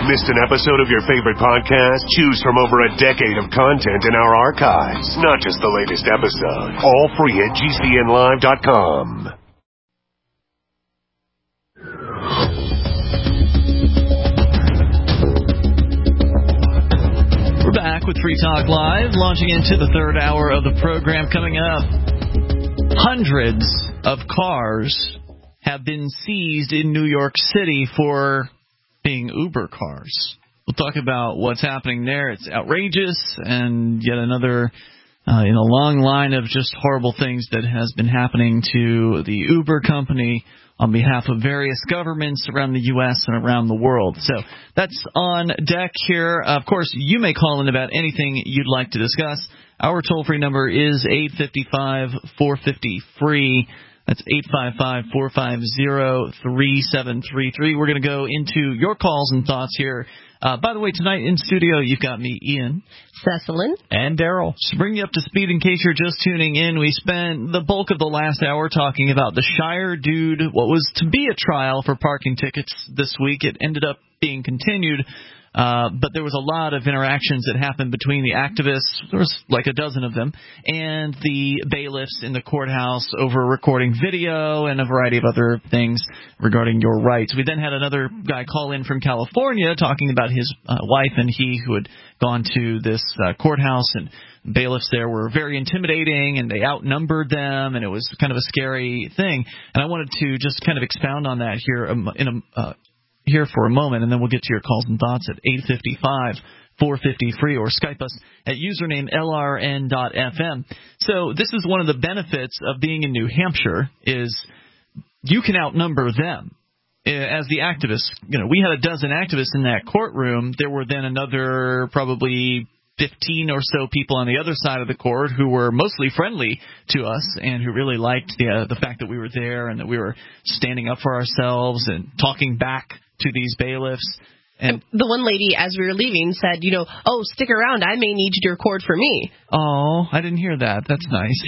Missed an episode of your favorite podcast? Choose from over a decade of content in our archives, not just the latest episode. All free at GCNlive.com. We're back with Free Talk Live, launching into the third hour of the program. Coming up, hundreds of cars have been seized in New York City for being Uber cars. We'll talk about what's happening there. It's outrageous, and yet another in a long line of just horrible things that has been happening to the Uber company on behalf of various governments around the U.S. and around the world. So that's on deck here. Of course, you may call in about anything you'd like to discuss. Our toll-free number is 855-450-FREE. That's 855-450-3733. We're going to go into your calls and thoughts here. By the way, tonight in studio, you've got me, Ian, Cecilyn, and Daryl. To bring you up to speed in case you're just tuning in, we spent the bulk of the last hour talking about the Shire Dude, what was to be a trial for parking tickets this week. It ended up being continued. But there was a lot of interactions that happened between the activists, there was like a dozen of them, and the bailiffs in the courthouse over recording video and a variety of other things regarding your rights. We then had another guy call in from California talking about his wife and he who had gone to this courthouse, and bailiffs there were very intimidating and they outnumbered them, and it was kind of a scary thing. And I wanted to just kind of expound on that here for a moment, and then we'll get to your calls and thoughts at 855-450-FREE or Skype us at username LRN.FM. So this is one of the benefits of being in New Hampshire is you can outnumber them. As the activists, we had a dozen activists in that courtroom. There were then another probably 15 or so people on the other side of the court who were mostly friendly to us and who really liked the fact that we were there and that we were standing up for ourselves and talking back to these bailiffs. And the one lady, as we were leaving, said, oh, stick around. I may need you to record for me. Oh, I didn't hear that. That's nice.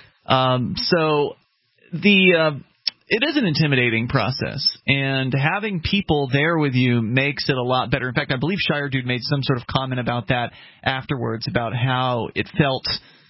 It is an intimidating process, and having people there with you makes it a lot better. In fact, I believe Shire Dude made some sort of comment about that afterwards, about how it felt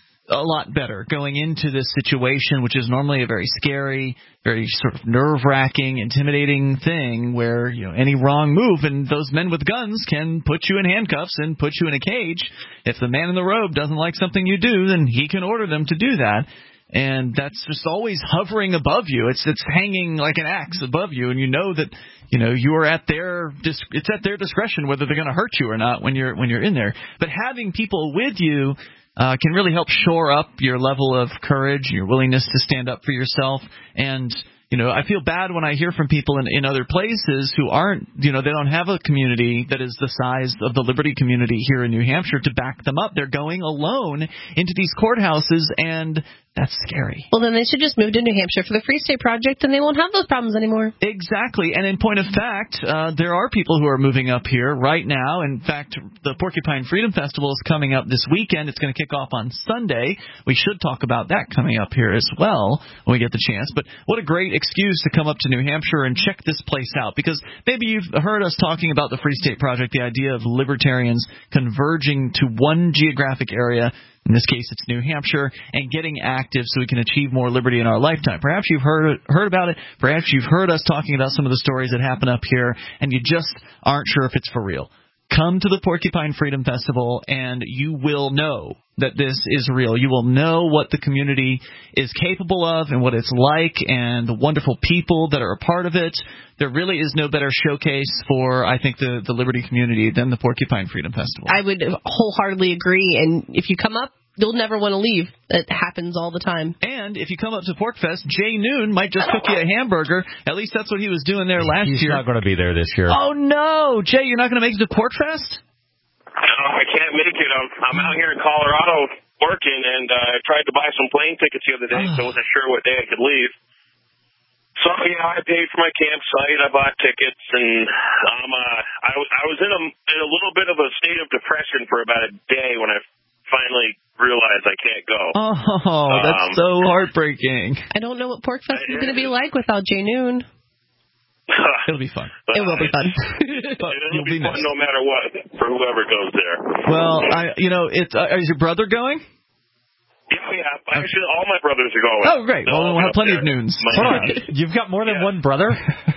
a lot better going into this situation, which is normally a very scary, very sort of nerve-wracking, intimidating thing where, any wrong move and those men with guns can put you in handcuffs and put you in a cage. If the man in the robe doesn't like something you do, then he can order them to do that. And that's just always hovering above you. It's hanging like an axe above you, and you know that you are at it's at their discretion whether they're going to hurt you or not when you're in there. But having people with you can really help shore up your level of courage, your willingness to stand up for yourself. And I feel bad when I hear from people in other places who aren't, they don't have a community that is the size of the Liberty community here in New Hampshire to back them up. They're going alone into these courthouses, and that's scary. Well, then they should just move to New Hampshire for the Free State Project, and they won't have those problems anymore. Exactly. And in point of fact, there are people who are moving up here right now. In fact, the Porcupine Freedom Festival is coming up this weekend. It's going to kick off on Sunday. We should talk about that coming up here as well when we get the chance. But what a great excuse to come up to New Hampshire and check this place out, because maybe you've heard us talking about the Free State Project, the idea of libertarians converging to one geographic area. In this case, it's New Hampshire, and getting active so we can achieve more liberty in our lifetime. Perhaps you've heard about it. Perhaps you've heard us talking about some of the stories that happen up here, and you just aren't sure if it's for real. Come to the Porcupine Freedom Festival, and you will know that this is real. You will know what the community is capable of and what it's like and the wonderful people that are a part of it. There really is no better showcase for, I think, the Liberty community than the Porcupine Freedom Festival. I would wholeheartedly agree, and if you come up, you'll never want to leave. It happens all the time. And if you come up to PorcFest, Jay Noon might just cook you a hamburger. At least that's what he was doing there last year. He's not going to be there this year. Oh, no. Jay, you're not going to make it to PorcFest? No, I can't make it. I'm out here in Colorado working, and I tried to buy some plane tickets the other day, so I wasn't sure what day I could leave. So, I paid for my campsite. I bought tickets, and I was in a little bit of a state of depression for about a day when I finally realized I can't go. Oh, that's so heartbreaking. I don't know what PorcFest is going to be like without Jay Noon. It'll be fun. It will be fun. But It'll be fun no matter what for whoever goes there. Well, is your brother going? Yeah. Actually, all my brothers are going. Oh, great. Well, we'll have plenty of noons. Hold on. You've got more than one brother?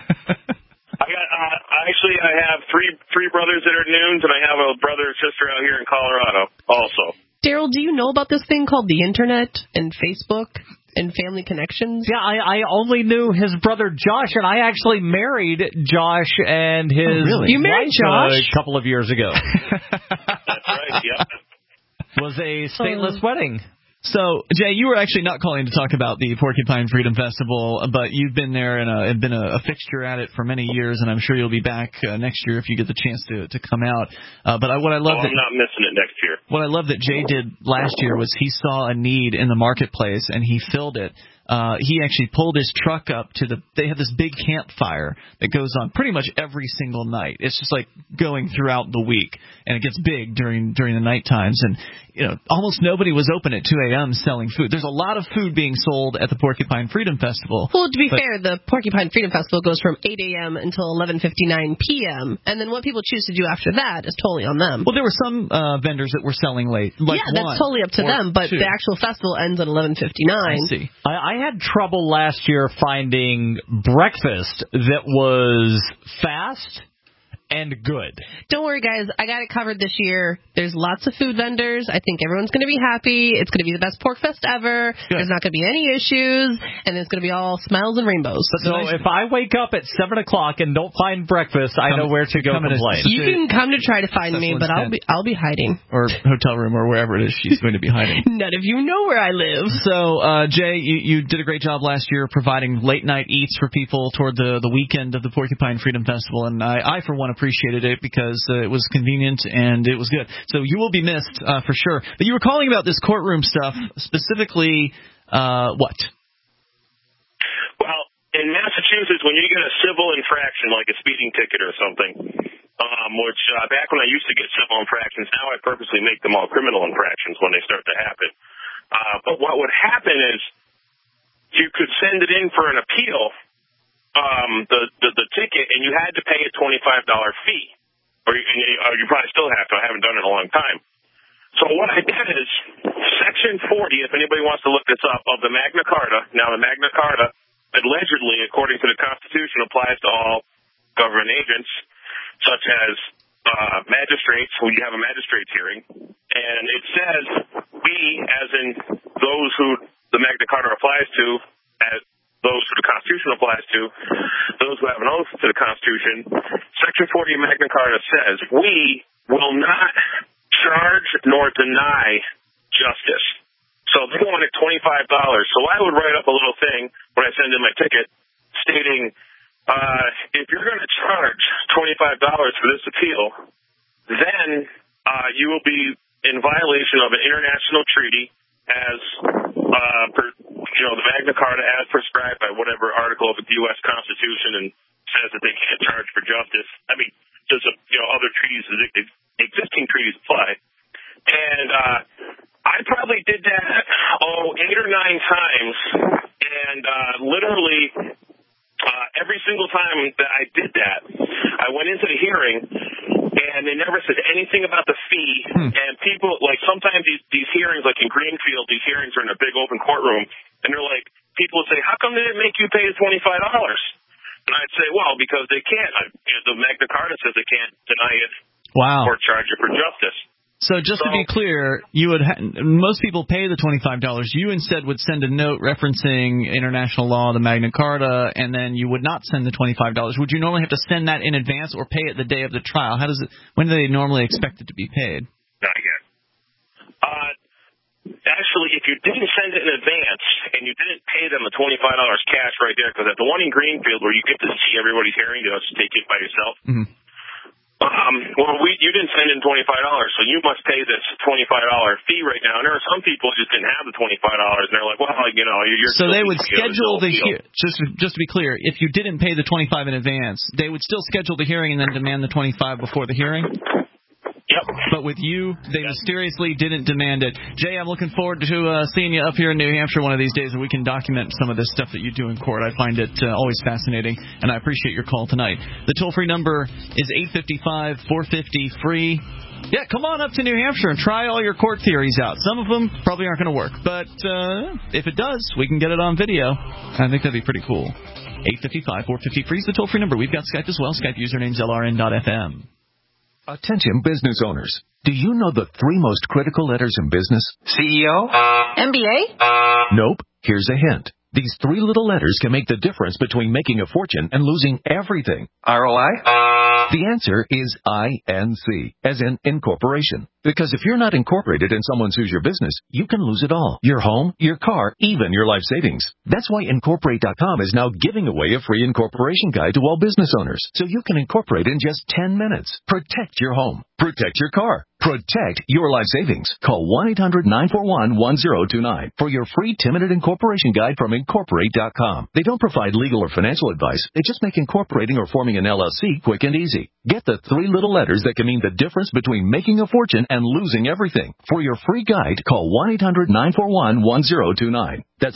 I have three brothers that are noons, and I have a brother and sister out here in Colorado also. Daryl, do you know about this thing called the Internet and Facebook and Family Connections? Yeah, I only knew his brother Josh, and I actually married Josh and his You married wife Josh? a couple of years ago. That's right, yeah. Was a stateless wedding. So, Jay, you were actually not calling to talk about the Porcupine Freedom Festival, but you've been there and been a fixture at it for many years, and I'm sure you'll be back next year if you get the chance to come out. I'm not missing it next year. What I love that Jay did last year was he saw a need in the marketplace, and he filled it. He actually pulled his truck up they have this big campfire that goes on pretty much every single night. It's just like going throughout the week, and it gets big during the night times. And, almost nobody was open at 2 a.m. selling food. There's a lot of food being sold at the Porcupine Freedom Festival. Well, to be fair, the Porcupine Freedom Festival goes from 8 a.m. until 11:59 p.m., and then what people choose to do after that is totally on them. Well, there were some vendors that were selling late. That's totally up to them, but two. the actual festival ends at 11:59. I see. I had trouble last year finding breakfast that was fast and good. Don't worry, guys. I got it covered this year. There's lots of food vendors. I think everyone's going to be happy. It's going to be the best pork fest ever. Good. There's not going to be any issues, and it's going to be all smiles and rainbows. So if I wake up at 7 o'clock and don't find breakfast, I know where to go complain. You can come to try to find me, but I'll be hiding. Or hotel room or wherever it is she's going to be hiding. None of you know where I live. So, Jay, you did a great job last year providing late-night eats for people toward the weekend of the Porcupine Freedom Festival, and I for one, appreciated it because it was convenient and it was good. So you will be missed for sure. But you were calling about this courtroom stuff, specifically what? Well, in Massachusetts, when you get a civil infraction, like a speeding ticket or something, which back when I used to get civil infractions, now I purposely make them all criminal infractions when they start to happen. But what would happen is you could send it in for an appeal, the ticket, and you had to pay a $25 fee. Or you probably still have to. I haven't done it in a long time. So what I did is Section 40, if anybody wants to look this up, of the Magna Carta. Now, the Magna Carta, allegedly, according to the Constitution, applies to all government agents, such as magistrates, when you have a magistrate's hearing. And it says we, as in those who the Magna Carta applies to, as those who the Constitution applies to, those who have an oath to the Constitution, Section 40 of Magna Carta says, we will not charge nor deny justice. So they wanted $25. So I would write up a little thing when I send in my ticket stating, if you're going to charge $25 for this appeal, then you will be in violation of an international treaty as the Magna Carta as prescribed by whatever article of the U.S. Constitution, and says that they can't charge for justice. I mean, does other treaties, existing treaties apply? And I probably did that 8 or 9 times, and literally every single time that I did that, I went into the hearing, and they never said anything about the fee. And people, like, sometimes these hearings, like in Greenfield, these hearings are in a big open courtroom, and they're like, people would say, how come they didn't make you pay the $25? And I'd say, well, because they can't. The Magna Carta says they can't deny it or charge it for justice. So just to be clear, you would most people pay the $25. You instead would send a note referencing international law, the Magna Carta, and then you would not send the $25. Would you normally have to send that in advance or pay it the day of the trial? When do they normally expect it to be paid? Not yet. Actually, if you didn't send it in advance and you didn't pay them the $25 cash right there, because at the one in Greenfield where you get to see everybody's hearing, you just take it by yourself. Mm-hmm. You didn't send in $25, so you must pay this $25 fee right now. And there are some people who just didn't have the $25, and they're like, well, you're. So they would schedule the hearing. Just to be clear, if you didn't pay the $25 in advance, they would still schedule the hearing and then demand the $25 before the hearing. Yep. But but with you, they mysteriously didn't demand it. Jay, I'm looking forward to seeing you up here in New Hampshire one of these days, and we can document some of this stuff that you do in court. I find it always fascinating, and I appreciate your call tonight. The toll-free number is 855-450-FREE. Yeah, come on up to New Hampshire and try all your court theories out. Some of them probably aren't going to work, but if it does, we can get it on video. I think that'd be pretty cool. 855-450-FREE is the toll-free number. We've got Skype as well. Skype username's LRN.FM. Attention business owners. Do you know the 3 most critical letters in business? CEO? MBA? Nope. Here's a hint. These 3 little letters can make the difference between making a fortune and losing everything. ROI? The answer is INC, as in incorporation. Because if you're not incorporated and someone sues your business, you can lose it all. Your home, your car, even your life savings. That's why Incorporate.com is now giving away a free incorporation guide to all business owners, so you can incorporate in just 10 minutes. Protect your home. Protect your car. Protect your life savings. Call 1-800-941-1029 for your free 10-minute incorporation guide from Incorporate.com. They don't provide legal or financial advice. They just make incorporating or forming an LLC quick and easy. Get the 3 little letters that can mean the difference between making a fortune and losing everything. For your free guide, call 1-800-941-1029. That's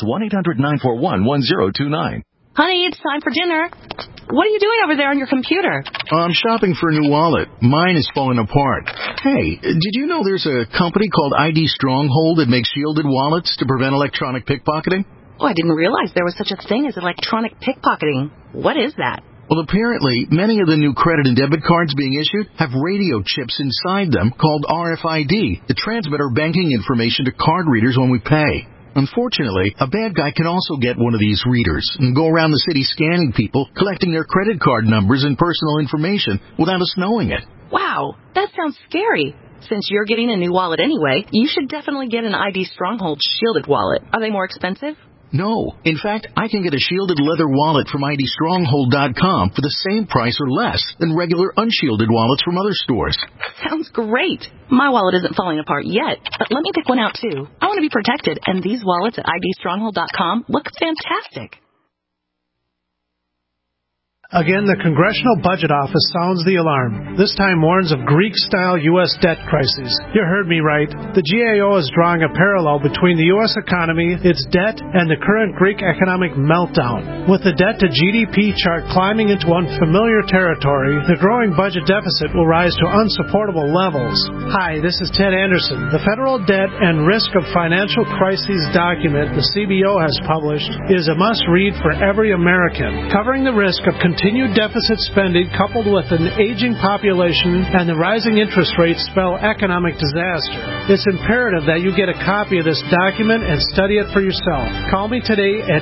1-800-941-1029. Honey, it's time for dinner. What are you doing over there on your computer? I'm shopping for a new wallet. Mine is falling apart. Hey, did you know there's a company called ID Stronghold that makes shielded wallets to prevent electronic pickpocketing? Oh, I didn't realize there was such a thing as electronic pickpocketing. What is that? Well, apparently, many of the new credit and debit cards being issued have radio chips inside them called RFID that transmit our banking information to card readers when we pay. Unfortunately, a bad guy can also get one of these readers and go around the city scanning people, collecting their credit card numbers and personal information without us knowing it. Wow, that sounds scary. Since you're getting a new wallet anyway, you should definitely get an ID Stronghold shielded wallet. Are they more expensive? No. In fact, I can get a shielded leather wallet from IDStronghold.com for the same price or less than regular unshielded wallets from other stores. Sounds great. My wallet isn't falling apart yet, but let me pick one out too. I want to be protected, and these wallets at IDStronghold.com look fantastic. Again, the Congressional Budget Office sounds the alarm. This time warns of Greek-style U.S. debt crisis. You heard me right. The GAO is drawing a parallel between the U.S. economy, its debt, and the current Greek economic meltdown. With the debt-to-GDP chart climbing into unfamiliar territory, the growing budget deficit will rise to unsupportable levels. Hi, this is Ted Anderson. The Federal Debt and Risk of Financial Crises document the CBO has published is a must-read for every American, covering the risk of continued deficit spending coupled with an aging population and the rising interest rates spell economic disaster. It's imperative that you get a copy of this document and study it for yourself. Call me today at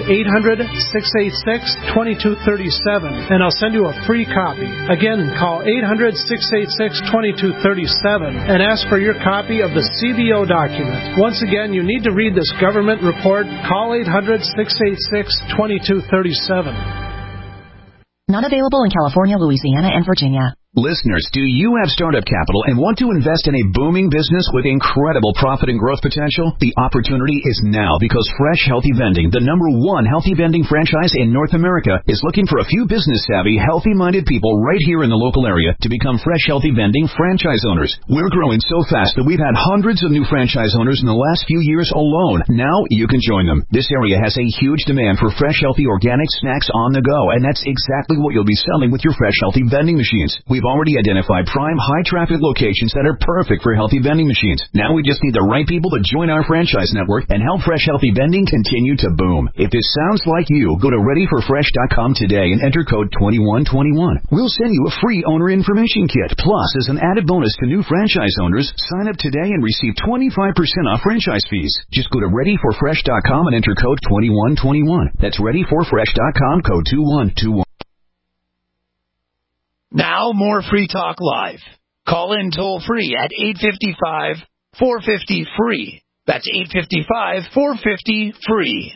800-686-2237 and I'll send you a free copy. Again, call 800-686-2237 and ask for your copy of the CBO document. Once again, you need to read this government report. Call 800-686-2237. Not available in California, Louisiana, and Virginia. Listeners, do you have startup capital and want to invest in a booming business with incredible profit and growth potential? The opportunity is now because Fresh Healthy Vending, the #1 healthy vending franchise in North America, is looking for a few business-savvy, healthy-minded people right here in the local area to become Fresh Healthy Vending franchise owners. We're growing so fast that we've had hundreds of new franchise owners in the last few years alone. Now you can join them. This area has a huge demand for fresh, healthy, organic snacks on the go, and that's exactly what you'll be selling with your Fresh Healthy Vending machines. We've already identified prime, high-traffic locations that are perfect for healthy vending machines. Now we just need the right people to join our franchise network and help Fresh Healthy Vending continue to boom. If this sounds like you, go to ReadyForFresh.com today and enter code 2121. We'll send you a free owner information kit. Plus, as an added bonus to new franchise owners, sign up today and receive 25% off franchise fees. Just go to ReadyForFresh.com and enter code 2121. That's ReadyForFresh.com, code 2121. Now, more Free Talk Live. Call in toll-free at 855-450-FREE. That's 855-450-FREE.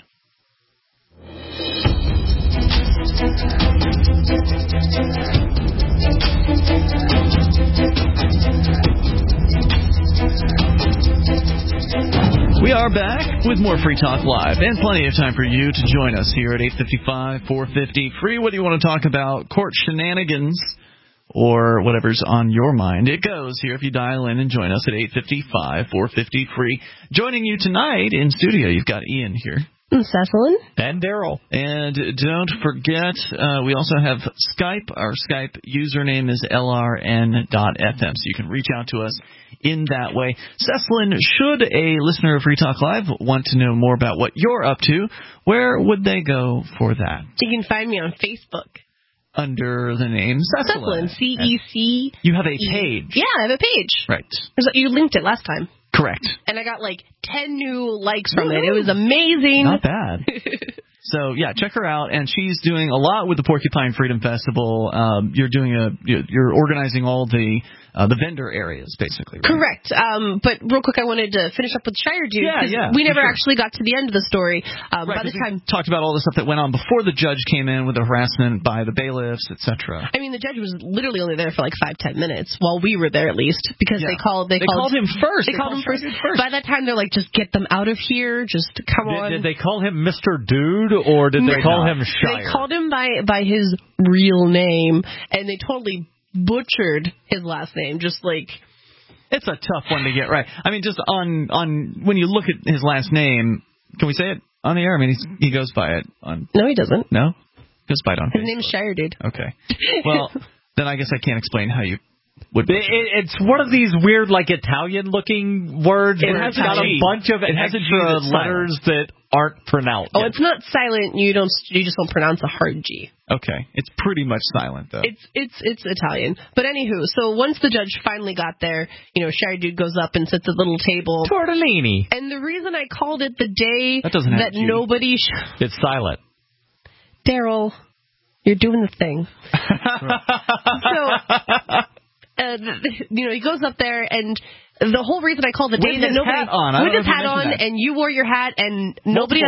We are back with more Free Talk Live and plenty of time for you to join us here at 855-450-FREE. What do you want to talk about? Court shenanigans or whatever's on your mind. It goes here if you dial in and join us at 855-450-FREE. Joining you tonight in studio, you've got Ian here. Cecilyn. And Daryl. And don't forget, we also have Skype. Our Skype username is lrn.fm, so you can reach out to us in that way. Cecilyn, should a listener of Free Talk Live want to know more about what you're up to, where would they go for that? You can find me on Facebook. Under the name Cecilyn. C-E-C. You have a page. Yeah, I have a page. Right. You linked it last time. Correct. And I got like 10 new likes from it. It was amazing. Not bad. So, yeah, check her out. And she's doing a lot with the Porcupine Freedom Festival. You're organizing all the vendor areas, basically. Right? Correct. But real quick, I wanted to finish up with Shire Dude. Yeah. We never actually got to the end of the story. Right, by the time we talked about all the stuff that went on before the judge came in with the harassment by the bailiffs, etc. I mean, the judge was literally only there for like 5-10 minutes while we were there, at least, because they called him first. They called him first. By that time, they're like, just get them out of here. Just come on. Did they call him Mr. Dude, or did they call him Shire? They called him by his real name, and they totally butchered his last name. Just like, it's a tough one to get right. I mean, just on when you look at his last name, can we say it on the air? I mean, he goes by it on. No, he doesn't. No, he goes by it on. His Facebook. name's Shire Dude. Okay. Well, then I guess I can't explain how you would. It's one of these weird, like Italian-looking words. It has got a bunch of extra letters that aren't pronounced. Oh, it's not silent. You just don't pronounce a hard G. Okay, it's pretty much silent though. It's Italian. But anywho, so once the judge finally got there, Shire Dude goes up and sits at a little table. Tortellini. And the reason I called it the day that nobody. It's silent. Daryl, you're doing the thing. He goes up there, and the whole reason I called the day that nobody with his hat on, and you wore your hat, and nobody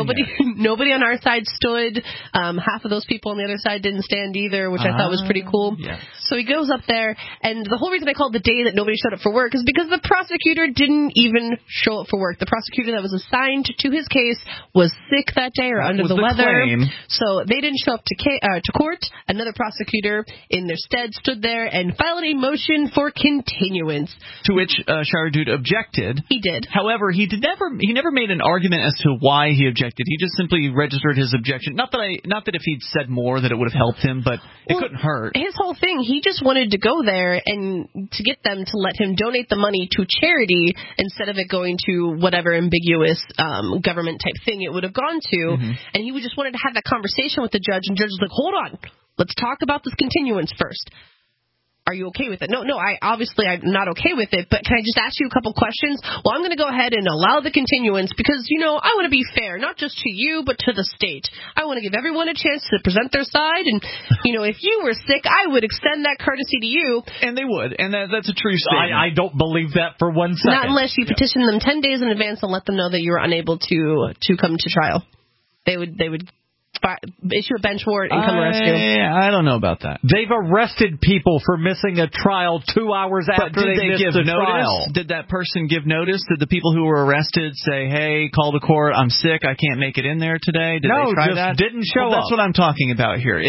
on our side stood. Half of those people on the other side didn't stand either, which I thought was pretty cool. Yes. So he goes up there, and the whole reason I called the day that nobody showed up for work is because the prosecutor didn't even show up for work. The prosecutor that was assigned to his case was sick that day or under the weather, so they didn't show up to court. Another prosecutor in their stead stood there and filed a motion for continuance, to which Shire Dude objected. He did. However, he never made an argument as to why he objected. He just simply registered his objection. Not that if he'd said more that it would have helped him, but it couldn't hurt. His whole thing, he just wanted to go there and to get them to let him donate the money to charity instead of it going to whatever ambiguous government type thing it would have gone to. Mm-hmm. And he just wanted to have that conversation with the judge, and the judge was like, hold on, let's talk about this continuance first. Are you okay with it? No, I'm not okay with it, but can I just ask you a couple questions? Well, I'm going to go ahead and allow the continuance because, I want to be fair, not just to you, but to the state. I want to give everyone a chance to present their side, and, if you were sick, I would extend that courtesy to you. And they would, and that's a true statement. I don't believe that for 1 second. Not unless you petition them 10 days in advance and let them know that you were unable to come to trial. They would issue a bench warrant and come arrest you. I don't know about that. They've arrested people for missing a trial 2 hours after they missed a trial. Did that person give notice? Did the people who were arrested say, hey, call the court, I'm sick, I can't make it in there today? Did they try that? Didn't show up. That's what I'm talking about here.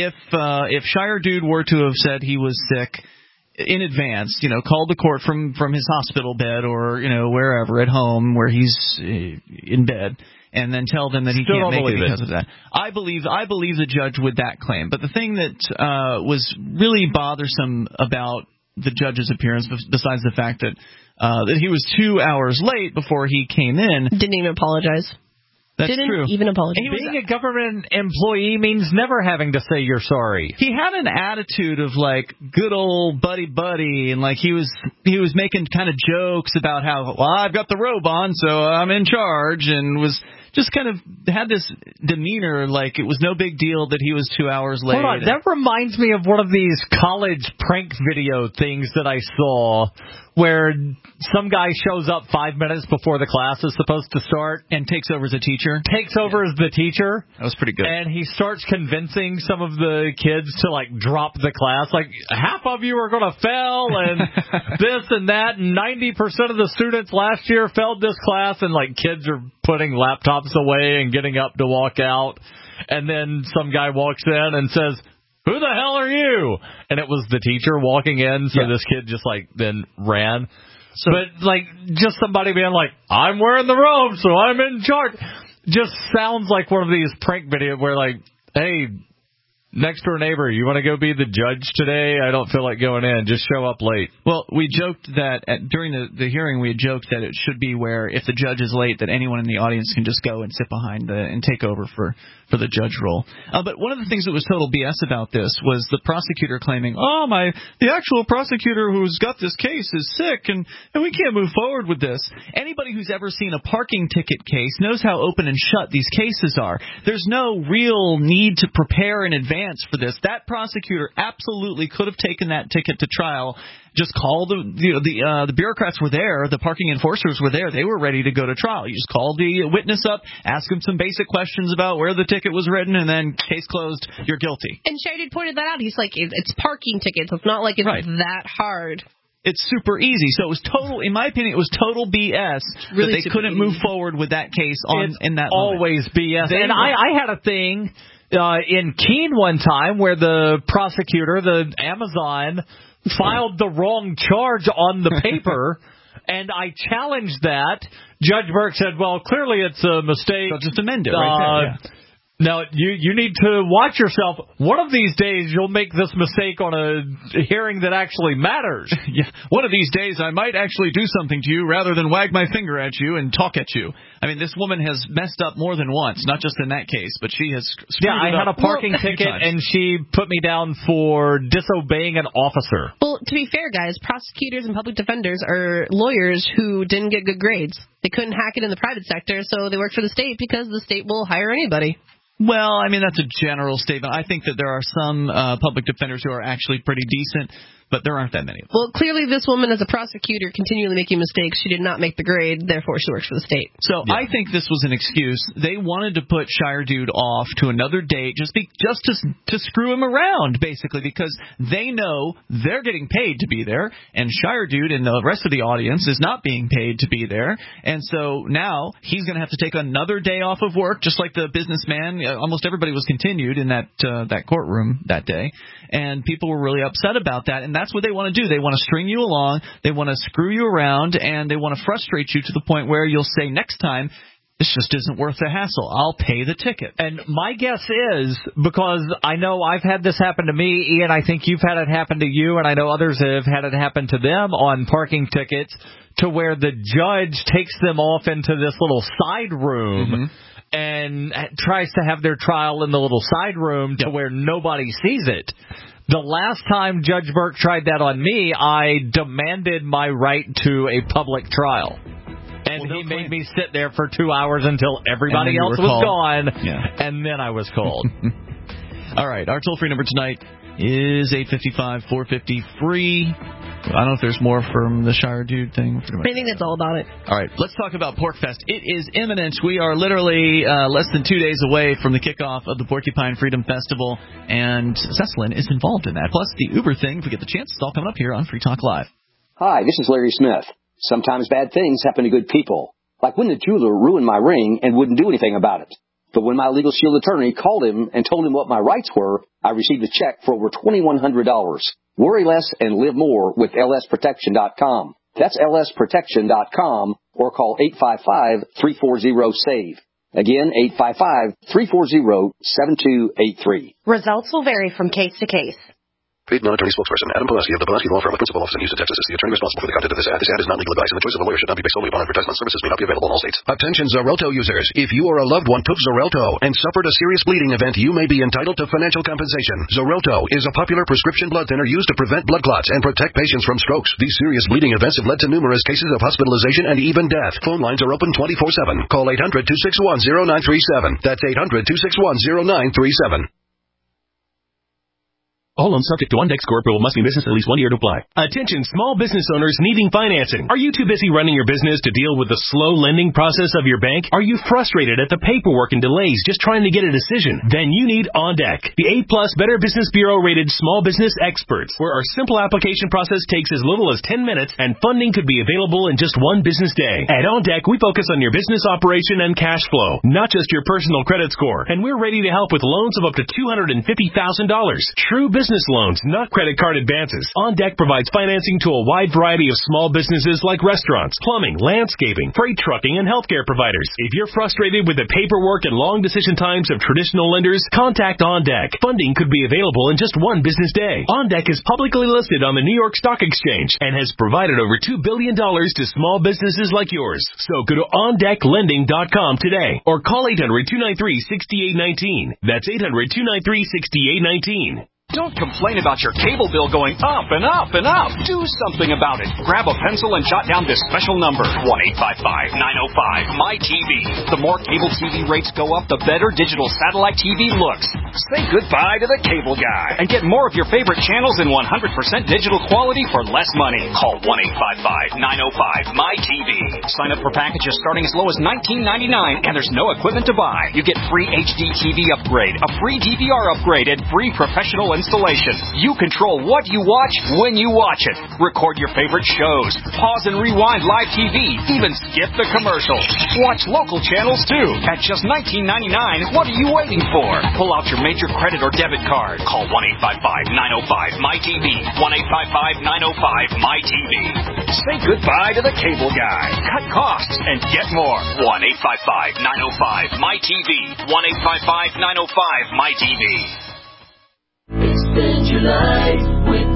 If Shire Dude were to have said he was sick in advance, called the court from his hospital bed or, wherever at home where he's in bed, and then tell them that he can't make it because of that. I believe the judge with that claim. But the thing that was really bothersome about the judge's appearance, besides the fact that he was 2 hours late before he came in, didn't even apologize. That's Didn't true. even apologize. Being a government employee means never having to say you're sorry. He had an attitude of like good old buddy, and like he was making kind of jokes about how, well, I've got the robe on, so I'm in charge, and was just kind of had this demeanor like it was no big deal that he was 2 hours late. Hold on, that reminds me of one of these college prank video things that I saw where some guy shows up 5 minutes before the class is supposed to start and takes over as a teacher. Takes over as the teacher. That was pretty good. And he starts convincing some of the kids to like drop the class. Like, half of you are going to fail and this and that. And 90% of the students last year failed this class. And like kids are putting laptops away and getting up to walk out. And then some guy walks in and says, who the hell are you? And it was the teacher walking in, so this kid just, like, then ran. So, but, like, just somebody being like, I'm wearing the robe, so I'm in charge. Just sounds like one of these prank videos where, like, hey, next door neighbor, you want to go be the judge today? I don't feel like going in. Just show up late. Well, we joked that during the hearing, we had joked that it should be where if the judge is late, that anyone in the audience can just go and sit behind and take over for the judge role. But one of the things that was total BS about this was the prosecutor claiming, the actual prosecutor who's got this case is sick and we can't move forward with this. Anybody who's ever seen a parking ticket case knows how open and shut these cases are. There's no real need to prepare in advance for this. That prosecutor absolutely could have taken that ticket to trial. Just call the bureaucrats were there, the parking enforcers were there, they were ready to go to trial. You just call the witness up, ask him some basic questions about where the ticket was written, and then case closed, you're guilty. And Shadid pointed that out. He's like, it's parking tickets. It's not like it's that hard. It's super easy. So it was total, in my opinion, it was total BS really that they couldn't move forward with that case in that always moment. BS. And I had a thing in Keene one time where the prosecutor, the Amazon, filed the wrong charge on the paper, and I challenged that. Judge Burke said, well, clearly it's a mistake. So just amend it right there, Now, you need to watch yourself. One of these days, you'll make this mistake on a hearing that actually matters. One of these days, I might actually do something to you rather than wag my finger at you and talk at you. I mean, this woman has messed up more than once, not just in that case, but she has screwed I it had up a parking ticket, and she put me down for disobeying an officer. Well, to be fair, guys, prosecutors and public defenders are lawyers who didn't get good grades. They couldn't hack it in the private sector, so they worked for the state because the state will hire anybody. Well, I mean, that's a general statement. I think that there are some public defenders who are actually pretty decent, but there aren't that many. Well, clearly this woman, as a prosecutor, continually making mistakes. She did not make the grade, therefore she works for the state. So I think this was an excuse. They wanted to put Shire Dude off to another date just to screw him around, basically, because they know they're getting paid to be there, and Shire Dude and the rest of the audience is not being paid to be there. And so now he's going to have to take another day off of work, just like the businessman. Almost everybody was continued in that courtroom that day, and people were really upset about that. And that's what they want to do. They want to string you along, they want to screw you around, and they want to frustrate you to the point where you'll say next time, this just isn't worth the hassle. I'll pay the ticket. And my guess is, because I know I've had this happen to me, Ian, I think you've had it happen to you, and I know others have had it happen to them on parking tickets, to where the judge takes them off into this little side room and tries to have their trial in the little side room to where nobody sees it. The last time Judge Burke tried that on me, I demanded my right to a public trial. And he made me sit there for 2 hours until everybody else was gone, and then I was called. All right, our toll-free number tonight is 855-450-FREE. I don't know if there's more from the Shire Dude thing. I think that's all about it. All right, let's talk about PorcFest. It is imminent. We are literally less than 2 days away from the kickoff of the Porcupine Freedom Festival, and Cecilin is involved in that. Plus, the Uber thing, if we get the chance, it's all coming up here on Free Talk Live. Hi, this is Larry Smith. Sometimes bad things happen to good people, like when the jeweler ruined my ring and wouldn't do anything about it. But when my Legal Shield attorney called him and told him what my rights were, I received a check for over $2,100. Worry less and live more with lsprotection.com. That's lsprotection.com, or call 855-340-SAVE. Again, 855-340-7283. Results will vary from case to case. Paid non-attorney spokesperson Adam Pulaski of the Pulaski Law Firm, a principal office in Houston, Texas, is the attorney responsible for the content of this ad. This ad is not legal advice, and the choice of a lawyer should not be based solely upon advertisement. Services may not be available in all states. Attention Xarelto users. If you or a loved one took Xarelto and suffered a serious bleeding event, you may be entitled to financial compensation. Xarelto is a popular prescription blood thinner used to prevent blood clots and protect patients from strokes. These serious bleeding events have led to numerous cases of hospitalization and even death. Phone lines are open 24/7. Call 800-261-0937. That's 800-261-0937. All loans subject to on-deck score approval must be in business at least 1 year to apply. Attention small business owners needing financing. Are you too busy running your business to deal with the slow lending process of your bank? Are you frustrated at the paperwork and delays just trying to get a decision? Then you need OnDeck, the A+ Better Business Bureau rated small business experts, where our simple application process takes as little as 10 minutes and funding could be available in just 1 business day. At OnDeck, we focus on your business operation and cash flow, not just your personal credit score. And we're ready to help with loans of up to $250,000. True business loans, not credit card advances. OnDeck provides financing to a wide variety of small businesses like restaurants, plumbing, landscaping, freight trucking, and healthcare providers. If you're frustrated with the paperwork and long decision times of traditional lenders, contact OnDeck. Funding could be available in just 1 business day. OnDeck is publicly listed on the New York Stock Exchange and has provided over $2 billion to small businesses like yours. So go to OnDeckLending.com today or call 800-293-6819. That's 800-293-6819. Don't complain about your cable bill going up and up and up. Do something about it. Grab a pencil and jot down this special number, 1-855-905-MY-TV. The more cable TV rates go up, the better digital satellite TV looks. Say goodbye to the cable guy and get more of your favorite channels in 100% digital quality for less money. Call 1-855-905-MY-TV. Sign up for packages starting as low as $19.99, and there's no equipment to buy. You get free HD TV upgrade, a free DVR upgrade, and free professional installation. You control what you watch when you watch it. Record your favorite shows. Pause and rewind live TV. Even skip the commercials. Watch local channels too. At just $19.99, what are you waiting for? Pull out your major credit or debit card. Call 1-855-905-MY-TV. 1-855-905-MY-TV. Say goodbye to the cable guy. Cut costs and get more. 1-855-905-MY-TV. 1-855-905-MY-TV. Expand your life with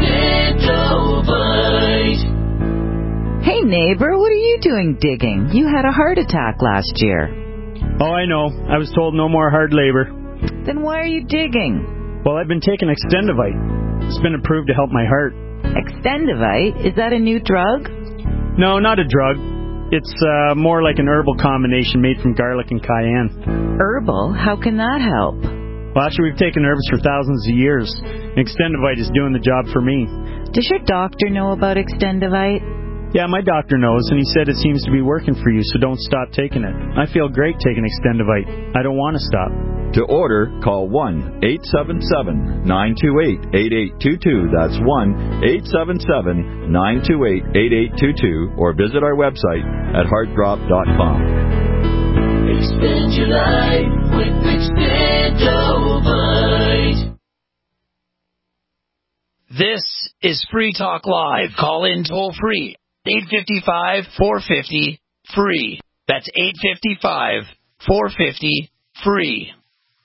Extendovite. Hey neighbor, what are you doing digging? You had a heart attack last year. Oh, I know. I was told no more hard labor. Then why are you digging? Well, I've been taking Extendovite. It's been approved to help my heart. Extendovite? Is that a new drug? No, not a drug. It's more like an herbal combination made from garlic and cayenne. Herbal? How can that help? Well, actually, we've taken herbs for thousands of years. Extendovite is doing the job for me. Does your doctor know about Extendovite? Yeah, my doctor knows, and he said it seems to be working for you, so don't stop taking it. I feel great taking Extendovite. I don't want to stop. To order, call 1-877-928-8822. That's 1-877-928-8822, or visit our website at heartdrop.com. Expand your life with Extendovite. This is Free Talk Live. Call in toll free. 855-450-FREE. That's 855-450-FREE.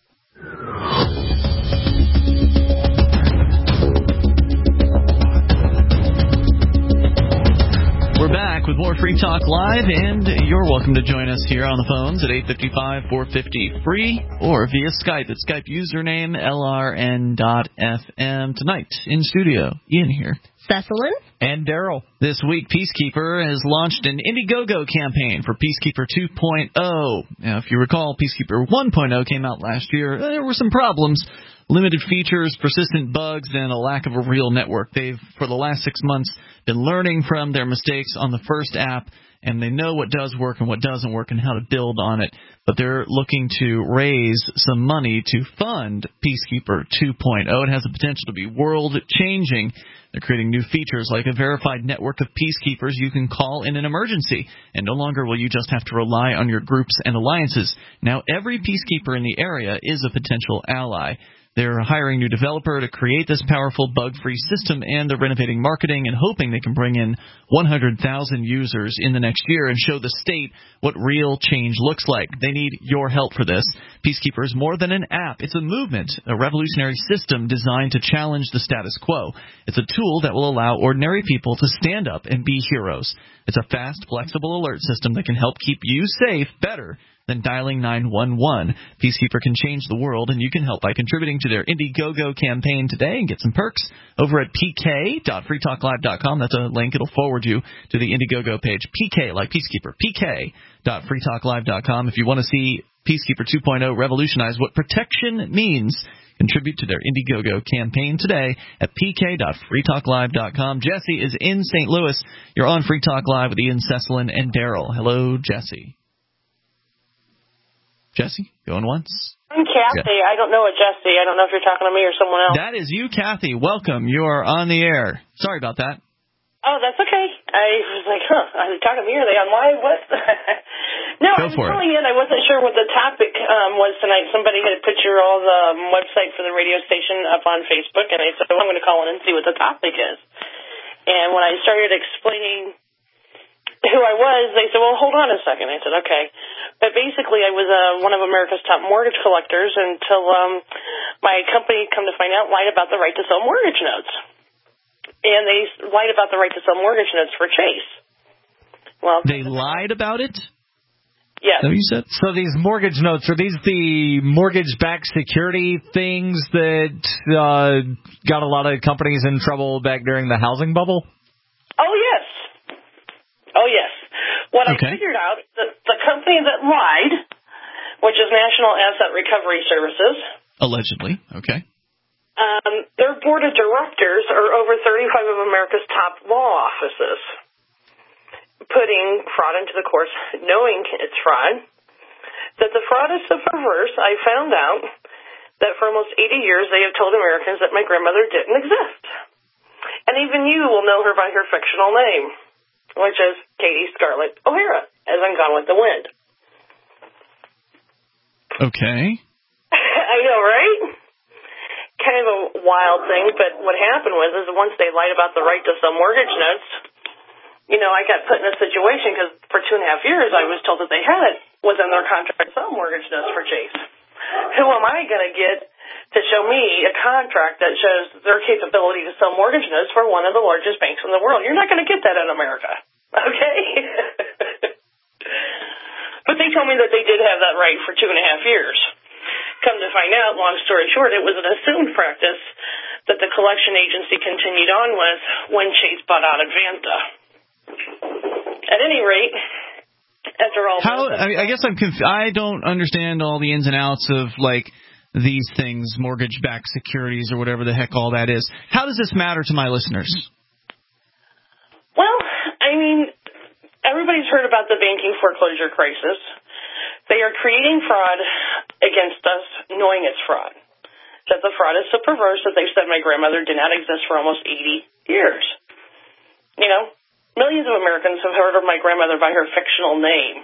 We're back with more Free Talk Live, and you're welcome to join us here on the phones at 855-450-FREE or via Skype at Skype username LRN.FM. Tonight in studio, Ian here. Cecilin. And Daryl. This week, Peacekeeper has launched an Indiegogo campaign for Peacekeeper 2.0. Now, if you recall, Peacekeeper 1.0 came out last year. There were some problems. Limited features, persistent bugs, and a lack of a real network. They've, for the last 6 months, been learning from their mistakes on the first app, and they know what does work and what doesn't work and how to build on it. But they're looking to raise some money to fund Peacekeeper 2.0. It has the potential to be world-changing. They're creating new features like a verified network of peacekeepers you can call in an emergency. And no longer will you just have to rely on your groups and alliances. Now every peacekeeper in the area is a potential ally. They're hiring a new developer to create this powerful bug-free system, and they're renovating marketing and hoping they can bring in 100,000 users in the next year and show the state what real change looks like. They need your help for this. Peacekeeper is more than an app. It's a movement, a revolutionary system designed to challenge the status quo. It's a tool that will allow ordinary people to stand up and be heroes. It's a fast, flexible alert system that can help keep you safe better than dialing 911. Peacekeeper can change the world, and you can help by contributing to their Indiegogo campaign today and get some perks over at pk.freetalklive.com. That's a link. It'll forward you to the Indiegogo page. PK, like Peacekeeper. pk.freetalklive.com. If you want to see Peacekeeper 2.0 revolutionize what protection means, Contribute to their Indiegogo campaign today at pk.freetalklive.com. Jesse is in St. Louis. You're on Free Talk Live with Ian Cesselin and Daryl. Hello, Jesse. Jesse, going once? I'm Kathy. Yeah. I don't know a Jesse. I don't know if you're talking to me or someone else. That is you, Kathy. Welcome. You are on the air. Sorry about that. Oh, that's okay. I was like, are they talking to me? Are they on live? What? No, I was calling in. I wasn't sure what the topic was tonight. Somebody had put your all the website for the radio station up on Facebook, and I said, I'm going to call in and see what the topic is. And when I started explaining who I was, they said, well, hold on a second. I said, okay. But basically, I was one of America's top mortgage collectors until my company, come to find out, lied about the right to sell mortgage notes. And they lied about the right to sell mortgage notes for Chase. Well, they lied about it? Yes. So you said? So these mortgage notes, are these the mortgage-backed security things that got a lot of companies in trouble back during the housing bubble? Oh, yes. Oh, yes. What I figured out, the company that lied, which is National Asset Recovery Services. Allegedly. Okay. Their board of directors are over 35 of America's top law offices, putting fraud into the courts, knowing it's fraud. That the fraud is so perverse, I found out that for almost 80 years they have told Americans that my grandmother didn't exist. And even you will know her by her fictional name, which is Katie Scarlett O'Hara, as I'm Gone with the Wind. Okay. I know, right? Kind of a wild thing, but what happened was is once they lied about the right to sell mortgage notes, I got put in a situation because for 2.5 years I was told that they had it within their contract to sell mortgage notes for Chase. Who am I going to get to show me a contract that shows their capability to sell mortgage notes for one of the largest banks in the world? You're not going to get that in America, okay? But they told me that they did have that right for 2.5 years. Come to find out, long story short, it was an assumed practice that the collection agency continued on with when Chase bought out Advanta. At any rate, after all... I guess I'm confused. I don't understand all the ins and outs of, these things, mortgage-backed securities or whatever the heck all that is. How does this matter to my listeners? Well, everybody's heard about the banking foreclosure crisis. They are creating fraud against us, knowing it's fraud. That the fraud is so perverse that they've said my grandmother did not exist for almost 80 years. Millions of Americans have heard of my grandmother by her fictional name.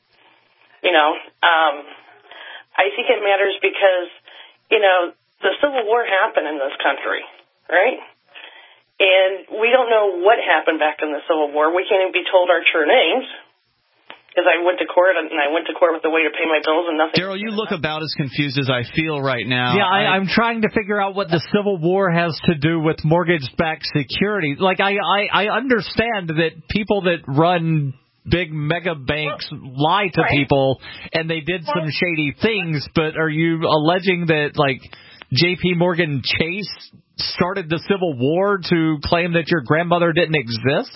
I think it matters because, the Civil War happened in this country, right? And we don't know what happened back in the Civil War. We can't even be told our true names. Because I went to court, and I went to court with a way to pay my bills and nothing. Daryl, you look about as confused as I feel right now. Yeah, I'm trying to figure out what the Civil War has to do with mortgage-backed security. I understand that people that run big mega banks lie to people, and they did some shady things, but are you alleging that, J.P. Morgan Chase started the Civil War to claim that your grandmother didn't exist?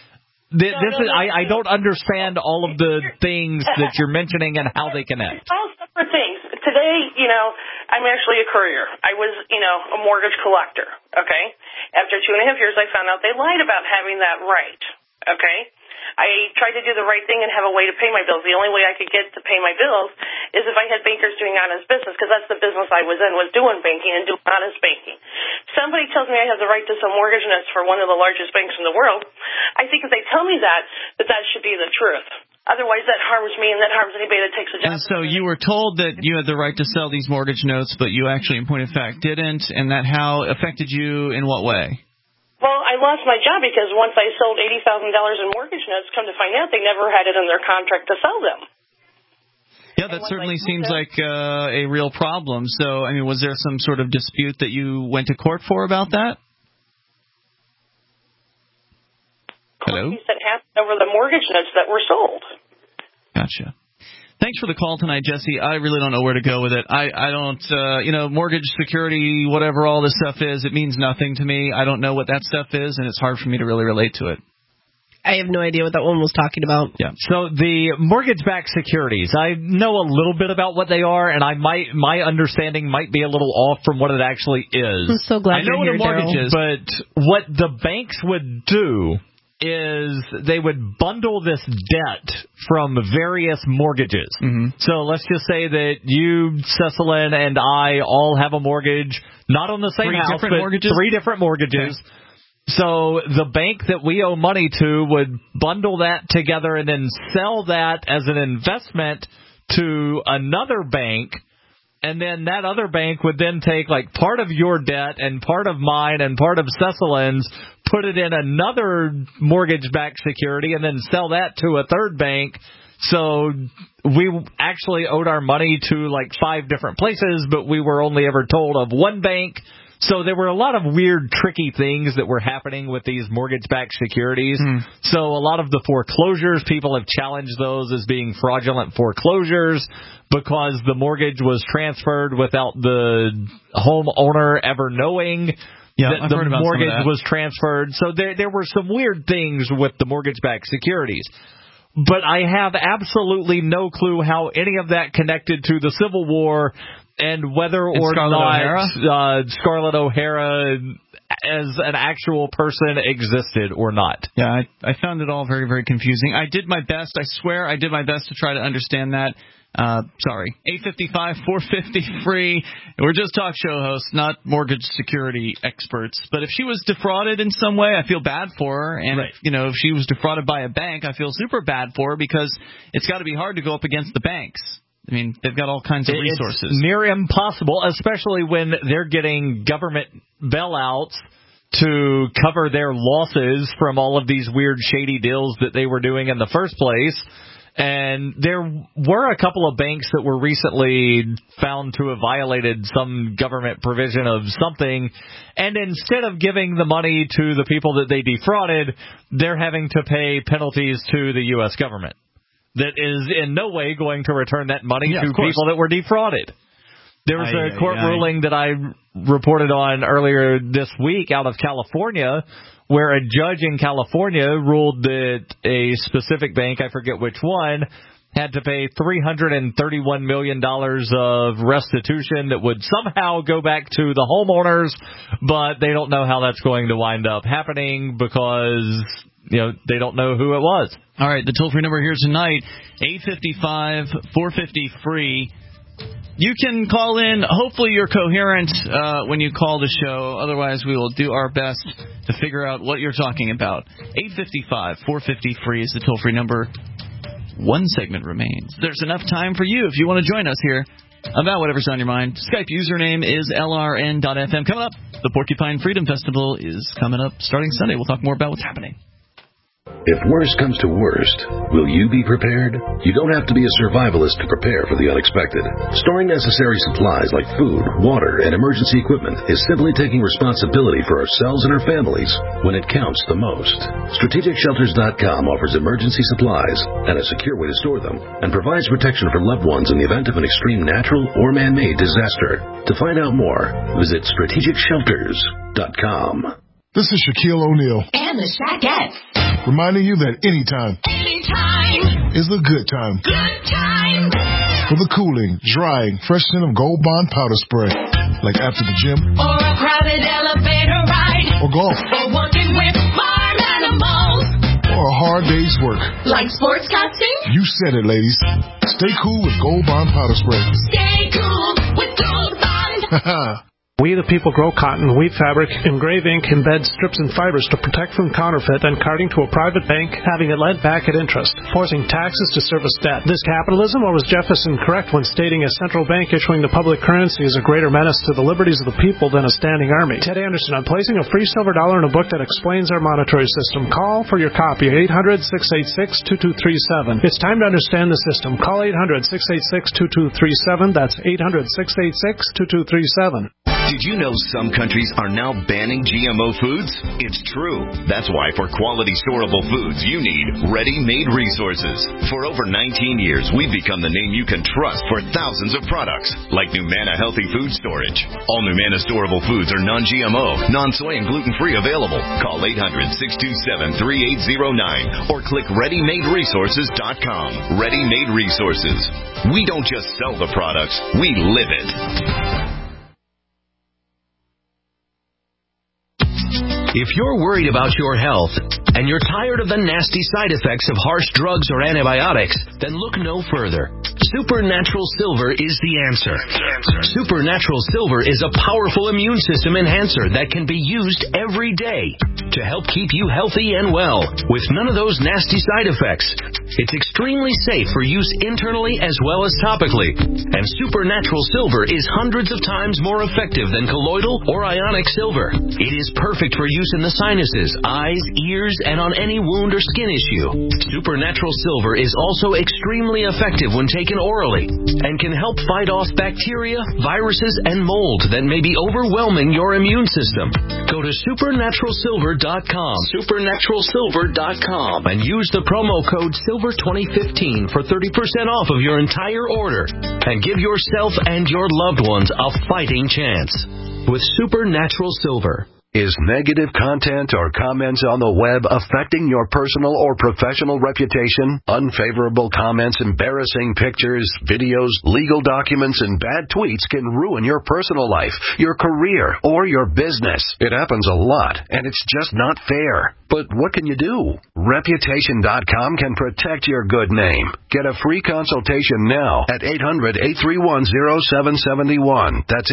I don't understand all of the things that you're mentioning and how they connect. All separate things. Today, I'm actually a courier. I was, a mortgage collector, okay? After 2.5 years, I found out they lied about having that right, okay? I tried to do the right thing and have a way to pay my bills. The only way I could get to pay my bills is if I had bankers doing honest business, because that's the business I was in, was doing banking and doing honest banking. Somebody tells me I have the right to sell mortgage notes for one of the largest banks in the world. I think if they tell me that should be the truth. Otherwise, that harms me and that harms anybody that takes a job. And so you were told that you had the right to sell these mortgage notes, but you actually, in point of fact, didn't, and that how affected you in what way? Well, I lost my job because once I sold $80,000 in mortgage notes, come to find out they never had it in their contract to sell them. Yeah, that certainly seems like a real problem. So, was there some sort of dispute that you went to court for about that? Hello? That happened over the mortgage notes that were sold. Gotcha. Thanks for the call tonight, Jesse. I really don't know where to go with it. I don't, mortgage security, whatever all this stuff is, it means nothing to me. I don't know what that stuff is, and it's hard for me to really relate to it. I have no idea what that one was talking about. Yeah. So the mortgage-backed securities, I know a little bit about what they are, and my understanding might be a little off from what it actually is. I'm so glad I know what a mortgage is, but what the banks would do is they would bundle this debt from various mortgages. Mm-hmm. So let's just say that you, Cecilyn, and I all have a mortgage, not on the same house, but mortgages? 3 different mortgages. Okay. So the bank that we owe money to would bundle that together and then sell that as an investment to another bank. And then that other bank would then take like part of your debt and part of mine and part of Cecilyn's, put it in another mortgage-backed security, and then sell that to a third bank. So we actually owed our money to like 5 different places, but we were only ever told of one bank. So there were a lot of weird, tricky things that were happening with these mortgage-backed securities. So a lot of the foreclosures, people have challenged those as being fraudulent foreclosures because the mortgage was transferred without the homeowner ever knowing that the mortgage was transferred. So there were some weird things with the mortgage-backed securities. But I have absolutely no clue how any of that connected to the Civil War and whether or not Scarlett O'Hara as an actual person existed or not. Yeah, I found it all very, very confusing. I did my best. I swear I did my best to try to understand that. Sorry. 855-450 free. We're just talk show hosts, not mortgage security experts. But if she was defrauded in some way, I feel bad for her. And if she was defrauded by a bank, I feel super bad for her because it's got to be hard to go up against the banks. I mean, they've got all kinds of resources. It's near impossible, especially when they're getting government bailouts to cover their losses from all of these weird, shady deals that they were doing in the first place. And there were a couple of banks that were recently found to have violated some government provision of something. And instead of giving the money to the people that they defrauded, they're having to pay penalties to the U.S. government. That is in no way going to return that money to people that were defrauded. There was a court ruling that I reported on earlier this week out of California where a judge in California ruled that a specific bank, I forget which one, had to pay $331 million of restitution that would somehow go back to the homeowners, but they don't know how that's going to wind up happening because they don't know who it was. All right, the toll-free number here tonight, 855-450-FREE. You can call in. Hopefully you're coherent when you call the show. Otherwise, we will do our best to figure out what you're talking about. 855-450-FREE is the toll-free number. One segment remains. There's enough time for you if you want to join us here about whatever's on your mind. Skype username is LRN.FM. Coming up, the Porcupine Freedom Festival is coming up starting Sunday. We'll talk more about what's happening. If worst comes to worst, will you be prepared? You don't have to be a survivalist to prepare for the unexpected. Storing necessary supplies like food, water, and emergency equipment is simply taking responsibility for ourselves and our families when it counts the most. StrategicShelters.com offers emergency supplies and a secure way to store them and provides protection for loved ones in the event of an extreme natural or man-made disaster. To find out more, visit StrategicShelters.com. This is Shaquille O'Neal. And the Shaquettes. Reminding you that anytime is a good time. Good time. For the cooling, drying, fresh scent of Gold Bond powder spray. Like after the gym. Or a crowded elevator ride. Or golf. Or working with farm animals. Or a hard day's work. Like sportscasting. You said it, ladies. Stay cool with Gold Bond powder spray. Stay cool with Gold Bond. We the people grow cotton, weave fabric, engrave ink, embed strips and fibers to protect from counterfeit and carting to a private bank, having it lent back at interest, forcing taxes to service debt. This capitalism, or was Jefferson correct when stating a central bank issuing the public currency is a greater menace to the liberties of the people than a standing army? Ted Anderson, I'm placing a free silver dollar in a book that explains our monetary system. Call for your copy, 800-686-2237. It's time to understand the system. Call 800-686-2237. That's 800-686-2237. Did you know some countries are now banning GMO foods? It's true. That's why for quality storable foods, you need Ready-Made Resources. For over 19 years, we've become the name you can trust for thousands of products, like Numana Healthy Food Storage. All Numana storable foods are non-GMO, non-soy, and gluten-free available. Call 800-627-3809 or click ReadyMadeResources.com. Ready-Made Resources. We don't just sell the products, we live it. If you're worried about your health and you're tired of the nasty side effects of harsh drugs or antibiotics, then look no further. Supernatural Silver is the answer. Supernatural Silver is a powerful immune system enhancer that can be used every day to help keep you healthy and well with none of those nasty side effects. It's extremely safe for use internally as well as topically. And Supernatural Silver is hundreds of times more effective than colloidal or ionic silver. It is perfect for use in the sinuses, eyes, ears, and on any wound or skin issue. Supernatural Silver is also extremely effective when taken orally and can help fight off bacteria, viruses, and mold that may be overwhelming your immune system. Go to supernaturalsilver.com, supernaturalsilver.com, and use the promo code SILVER2015 for 30% off of your entire order and give yourself and your loved ones a fighting chance with Supernatural Silver. Is negative content or comments on the web affecting your personal or professional reputation? Unfavorable comments, embarrassing pictures, videos, legal documents, and bad tweets can ruin your personal life, your career, or your business. It happens a lot, and it's just not fair. But what can you do? Reputation.com can protect your good name. Get a free consultation now at 800-831-0771. That's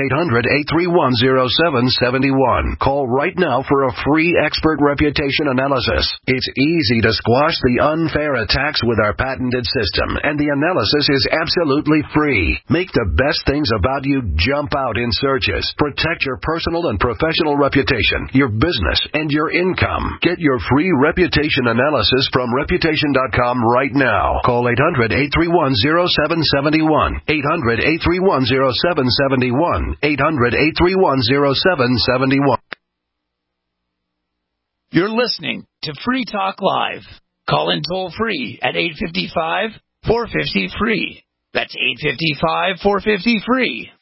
800-831-0771. Call right now for a free expert reputation analysis. It's easy to squash the unfair attacks with our patented system, and the analysis is absolutely free. Make the best things about you jump out in searches. Protect your personal and professional reputation, your business, and your income. Get your free reputation analysis from Reputation.com right now. Call 800-831-0771. 800-831-0771. 800-831-0771. You're listening to Free Talk Live. Call in toll free at 855-450-FREE. That's 855-450-FREE.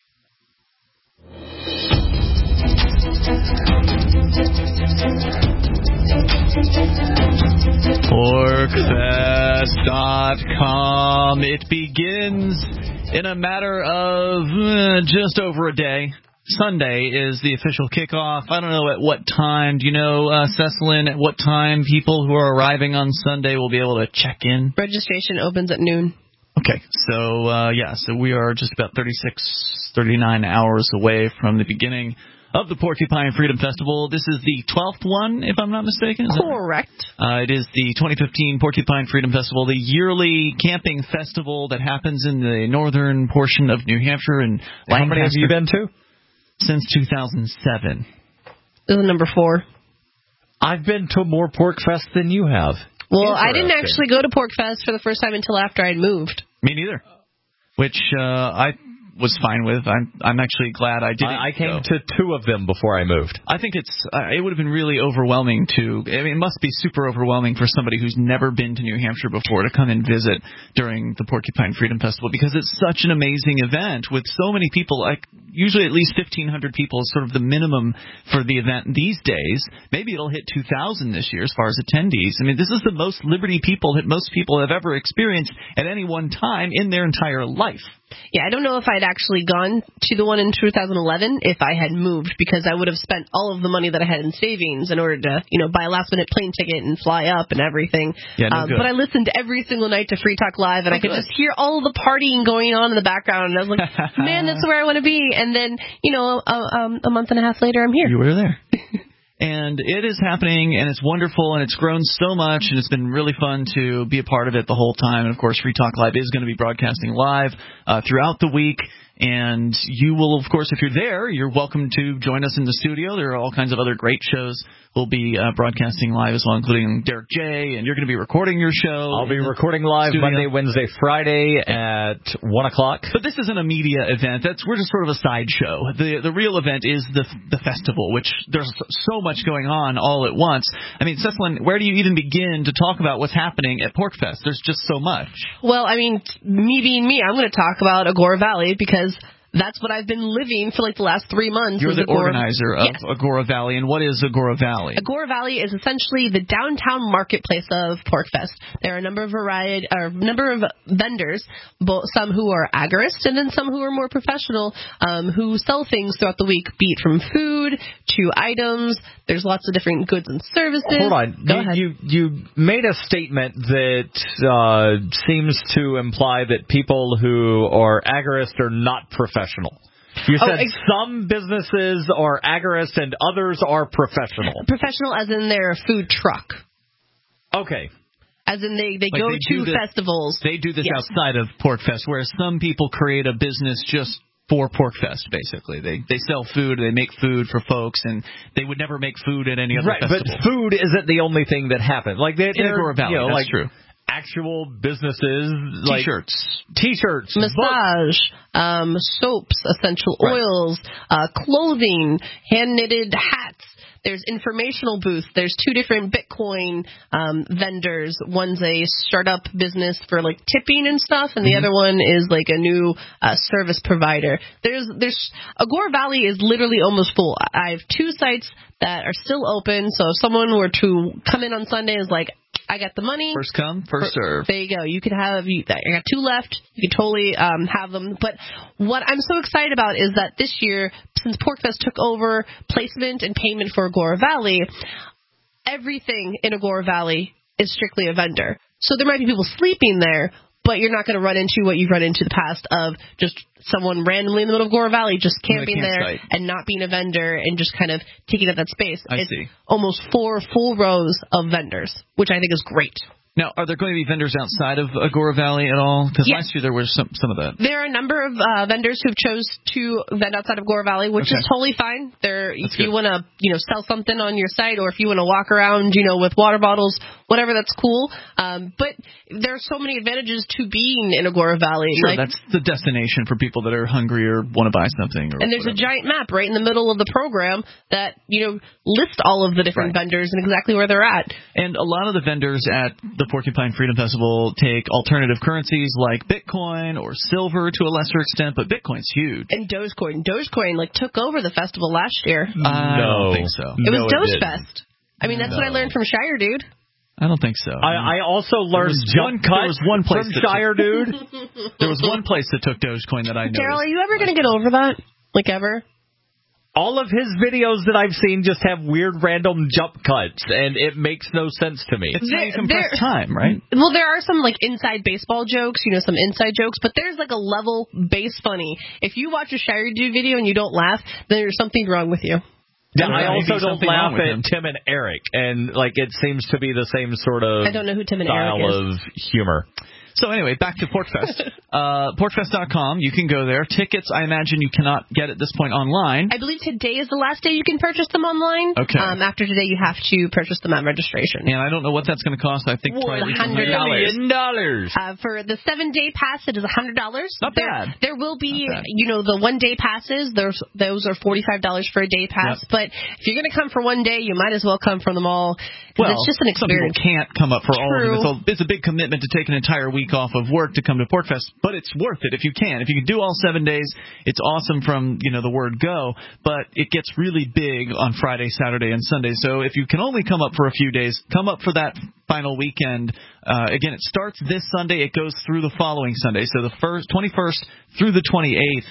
PorkFest.com. It begins in a matter of just over a day. Sunday is the official kickoff. I don't know at what time. Do you know, Cecilyn, at what time people who are arriving on Sunday will be able to check in? Registration opens at noon. Okay, so so we are just about 39 hours away from the beginning of the Porcupine Freedom Festival. This is the 12th one, if I'm not mistaken. Correct. It is the 2015 Porcupine Freedom Festival, the yearly camping festival that happens in the northern portion of New Hampshire and Lancaster. How many have you been to? Since 2007. This is number 4. I've been to more PorcFest than you have. Well, I didn't actually go to PorcFest for the first time until after I'd moved. Me neither. Which I was fine with. I'm actually glad I didn't. I came to 2 of them before I moved. I think it would have been really overwhelming it must be super overwhelming for somebody who's never been to New Hampshire before to come and visit during the Porcupine Freedom Festival, because it's such an amazing event with so many people. Like usually at least 1,500 people is sort of the minimum for the event these days. Maybe it'll hit 2,000 this year as far as attendees. I mean, this is the most Liberty people that most people have ever experienced at any one time in their entire life. Yeah, I don't know if I'd actually gone to the one in 2011 if I had moved, because I would have spent all of the money that I had in savings in order to, buy a last-minute plane ticket and fly up and everything. Yeah, but I listened every single night to Free Talk Live, and I could just hear all of the partying going on in the background, and I was like, man, that's where I want to be. And then, a month and a half later, I'm here. You were there. And it is happening, and it's wonderful, and it's grown so much, and it's been really fun to be a part of it the whole time. And, of course, Free Talk Live is going to be broadcasting live throughout the week. And you will, of course, if you're there, you're welcome to join us in the studio. There are all kinds of other great shows we'll be broadcasting live as well, including Derek J. And you're going to be recording your show. I'll be recording live Monday, Wednesday, Friday at 1 o'clock. But this isn't a media event. We're just sort of a sideshow. The real event is the festival, which there's so much going on all at once. I mean, Cecilyn, where do you even begin to talk about what's happening at PorcFest? There's just so much. Well, I mean, me being me, I'm going to talk about Agora Valley because that's what I've been living for like the last 3 months. You're the organizer of Agora Valley, and what is Agora Valley? Agora Valley is essentially the downtown marketplace of PorcFest. There are a number of vendors, both some who are agorists and then some who are more professional, who sell things throughout the week, be it from food to items. There's lots of different goods and services. Hold on. Go ahead. You made a statement that seems to imply that people who are agorists are not professional. You said some businesses are agorists and others are professional. Professional as in their food truck. Okay. As in they go to festivals. They do this outside of PorcFest, whereas some people create a business just for PorcFest, basically. They sell food, they make food for folks, and they would never make food at any other festival. But food isn't the only thing that happens. Like in Agora Valley, that's true. Actual businesses, like T-shirts, massage, soaps, essential oils, clothing, hand-knitted hats. There's informational booths. There's 2 different Bitcoin vendors. One's a startup business for like tipping and stuff, and the other one is like a new service provider. There's Agora Valley is literally almost full. I have 2 sites that are still open, so if someone were to come in on Sunday and is like, I got the money. First come, first serve. There you go. You could have, I got 2 left. You could totally have them. But what I'm so excited about is that this year, since PorcFest took over placement and payment for Agora Valley, everything in Agora Valley is strictly a vendor. So there might be people sleeping there, but you're not going to run into what you've run into the past of just someone randomly in the middle of Agora Valley just camping there and not being a vendor and just kind of taking up that space. I see. Almost 4 full rows of vendors, which I think is great. Now, are there going to be vendors outside of Agora Valley at all? Because last year there was some of that. There are a number of vendors who've chose to vend outside of Agora Valley, which is totally fine. If you want to, sell something on your site, or if you want to walk around, with water bottles, whatever, that's cool. But there are so many advantages to being in Agora Valley. Sure, that's the destination for people that are hungry or want to buy something. And there's a giant map right in the middle of the program that, lists all of the different vendors and exactly where they're at. And a lot of the vendors at the Porcupine Freedom Festival take alternative currencies like Bitcoin or silver to a lesser extent, but Bitcoin's huge. And Dogecoin. Dogecoin took over the festival last year. I don't think so. It was Dogefest. I mean, that's what I learned from Shire Dude. I don't think so. I also learned jump cut from Shire Dude. There was one place that took Dogecoin that I noticed. Carol, are you ever going to get over that? Like ever? All of his videos that I've seen just have weird random jump cuts, and it makes no sense to me. It's how you compress time, right? Well, there are some inside baseball jokes, some inside jokes, but there's a level base funny. If you watch a Shire Dude video and you don't laugh, then there's something wrong with you. Yeah, I also don't laugh at Tim and Eric, and it seems to be the same sort of I don't know who Tim and Eric is. Style of humor. So anyway, back to PorcFest. PorcFest.com, you can go there. Tickets, I imagine you cannot get at this point online. I believe today is the last day you can purchase them online. Okay. After today, you have to purchase them at registration. And I don't know what that's going to cost. I think probably $100. For the 7-day pass, it is $100. Not bad. There will be, the 1-day passes. Those are $45 for a day pass. Yep. But if you're going to come for 1 day, you might as well come for them all. Well, it's just an experience. Some people can't come up for all of them. It's a big commitment to take an entire week off of work to come to PorcFest, but it's worth it if you can. If you can do all 7 days, it's awesome from, the word go, but it gets really big on Friday, Saturday, and Sunday. So if you can only come up for a few days, come up for that final weekend. Again, it starts this Sunday. It goes through the following Sunday. So the 21st through the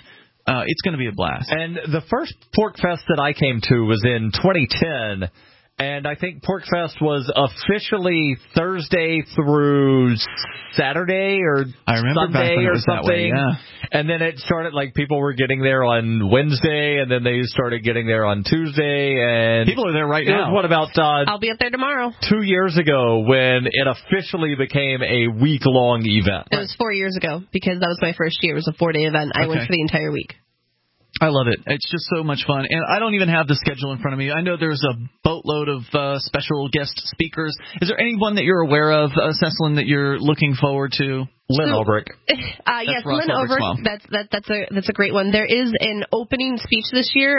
28th, it's going to be a blast. And the first PorcFest that I came to was in 2010. And I think PorkFest was officially Thursday through Saturday or Sunday or something. Way, yeah. And then it started like people were getting there on Wednesday, and then they started getting there on Tuesday. And people are there right now. What about I'll be up there tomorrow. 2 years ago when it officially became a week-long event? It was 4 years ago because that was my first year. It was a 4-day event. I went for the entire week. I love it. It's just so much fun. And I don't even have the schedule in front of me. I know there's a boatload of special guest speakers. Is there anyone that you're aware of, Cecilyn, that you're looking forward to? Lynn Ulbrich. Yes, Lynn Ulbrich. That's a great one. There is an opening speech this year.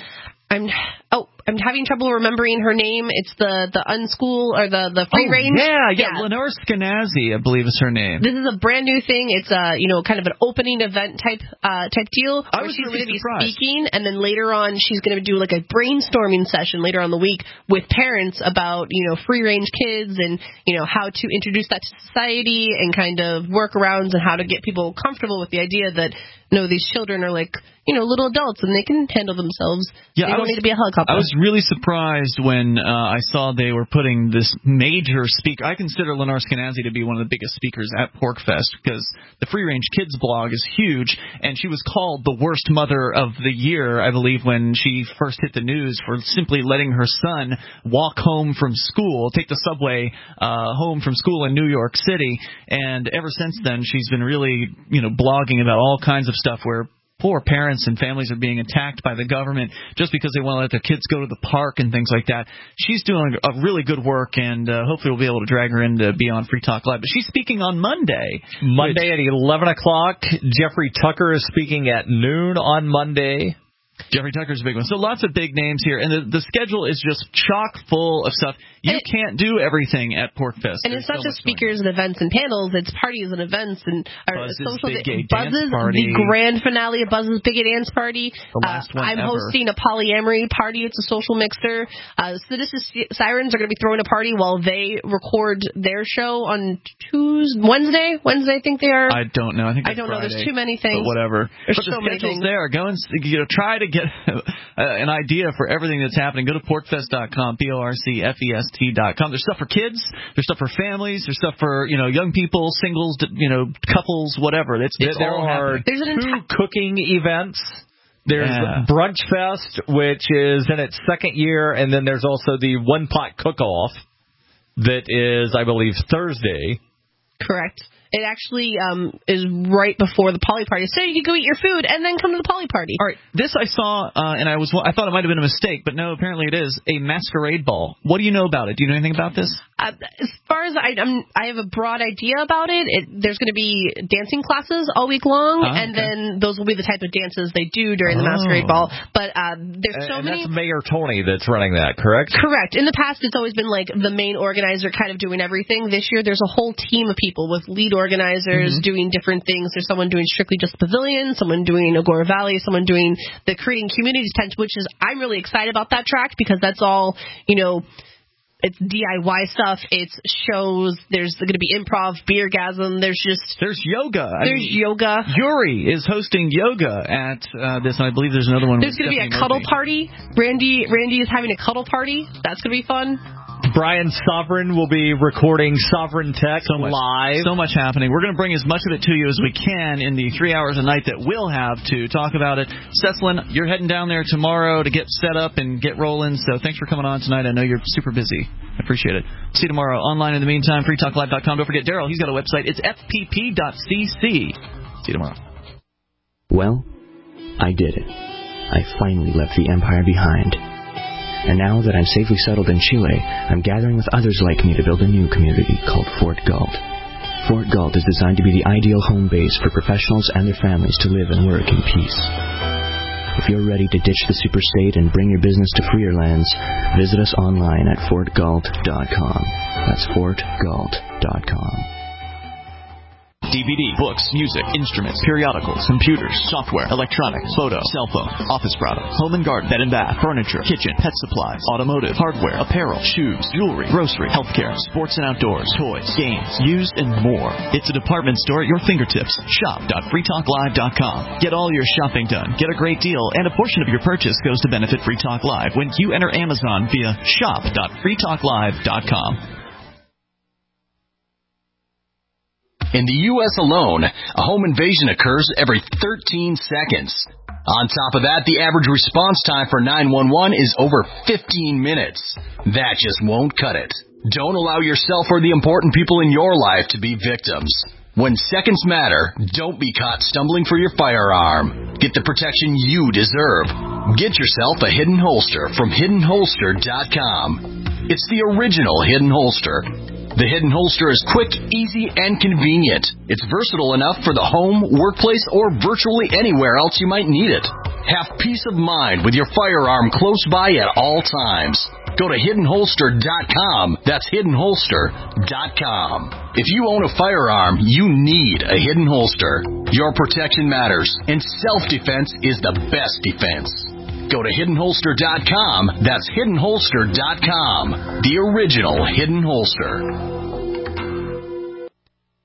I'm having trouble remembering her name. It's the unschool or the free range. Yeah. Lenore Skenazy, I believe is her name. This is a brand new thing. It's kind of an opening event type deal. I was she's really going to be surprised. speaking, and then later on she's going to do like a brainstorming session later on the week with parents about free range kids and how to introduce that to society and kind of workarounds and how to get people comfortable with the idea that these children are like little adults and they can handle themselves. Yeah, they don't need to be a helicopter. I was really surprised when I saw they were putting this major speaker. I consider Lenore Skenazy to be one of the biggest speakers at PorkFest because the Free Range Kids blog is huge, and she was called the worst mother of the year, I believe, when she first hit the news for simply letting her son walk home from school, take the subway home from school in New York City. And ever since then, she's been really, blogging about all kinds of stuff where poor parents and families are being attacked by the government just because they want to let their kids go to the park and things like that. She's doing a really good work, and hopefully we'll be able to drag her in to be on Free Talk Live. But she's speaking on Monday. At 11 o'clock. Jeffrey Tucker is speaking at noon on Monday. Jeffrey Tucker's a big one. So lots of big names here. And the schedule is just chock full of stuff. You can't do everything at PorkFest. And it's not just speakers and events and panels. It's parties and events and Buzz's Big Gay Dance Party. The grand finale of Buzz's Big Gay Dance Party. The last one I'm ever. hosting a polyamory party. It's a social mixer. Sirens are going to be throwing a party while they record their show on Wednesday, I think they are. I don't know. I think it's I don't Friday, know. There's too many things. But whatever. There's the so many schedule's things. there. Go and try to get an idea for everything that's happening. Go to porkfest.com, PORCFEST.com. There's stuff for kids. There's stuff for families. There's stuff for young people, singles, couples, whatever. There are two cooking events. There's Brunch Fest, which is in its second year, and then there's also the One Pot Cook-Off that is, I believe, Thursday. Correct. It actually is right before the poly party. So you can go eat your food and then come to the poly party. All right. This I saw, and I thought it might have been a mistake, but no, apparently it is a masquerade ball. What do you know about it? Do you know anything about this? As far as I have a broad idea about it. There's going to be dancing classes all week long, and then those will be the type of dances they do during the masquerade ball. But there's so many. That's Mayor Tony that's running that, correct? Correct. In the past, it's always been like the main organizer kind of doing everything. This year, there's a whole team of people with lead organizers doing different things. There's someone doing strictly just pavilion, someone doing Agora Valley, someone doing the creating community tent, which is I'm really excited about that track because that's all it's DIY stuff. It's shows. There's going to be improv, beergasm. There's yoga. Yoga. Yuri is hosting yoga at this, and I believe there's another one. There's going to be a cuddle party. Randy is having a cuddle party. That's going to be fun. Brian Sovereign will be recording Sovereign Tech live. So much happening. We're going to bring as much of it to you as we can in the 3 hours a night that we'll have to talk about it. Cecilyn, you're heading down there tomorrow to get set up and get rolling, so thanks for coming on tonight. I know you're super busy. I appreciate it. See you tomorrow. Online in the meantime, freetalklive.com. Don't forget, Daryl, he's got a website. It's fpp.cc. See you tomorrow. Well, I did it. I finally left the empire behind. And now that I'm safely settled in Chile, I'm gathering with others like me to build a new community called Fort Galt. Fort Galt is designed to be the ideal home base for professionals and their families to live and work in peace. If you're ready to ditch the superstate and bring your business to freer lands, visit us online at fortgalt.com. That's fortgalt.com. DVD, books, music, instruments, periodicals, computers, software, electronics, photo, cell phone, office products, home and garden, bed and bath, furniture, kitchen, pet supplies, automotive, hardware, apparel, shoes, jewelry, grocery, healthcare, sports and outdoors, toys, games, used, and more. It's a department store at your fingertips. Shop.freetalklive.com. Get all your shopping done, get a great deal, and a portion of your purchase goes to benefit Free Talk Live when you enter Amazon via shop.freetalklive.com. In the U.S. alone, a home invasion occurs every 13 seconds. On top of that, the average response time for 911 is over 15 minutes. That just won't cut it. Don't allow yourself or the important people in your life to be victims. When seconds matter, don't be caught stumbling for your firearm. Get the protection you deserve. Get yourself a Hidden Holster from HiddenHolster.com. It's the original Hidden Holster. The Hidden Holster is quick, easy, and convenient. It's versatile enough for the home, workplace, or virtually anywhere else you might need it. Have peace of mind with your firearm close by at all times. Go to HiddenHolster.com. That's HiddenHolster.com. If you own a firearm, you need a Hidden Holster. Your protection matters, and self-defense is the best defense. Go to HiddenHolster.com. That's HiddenHolster.com. The original Hidden Holster.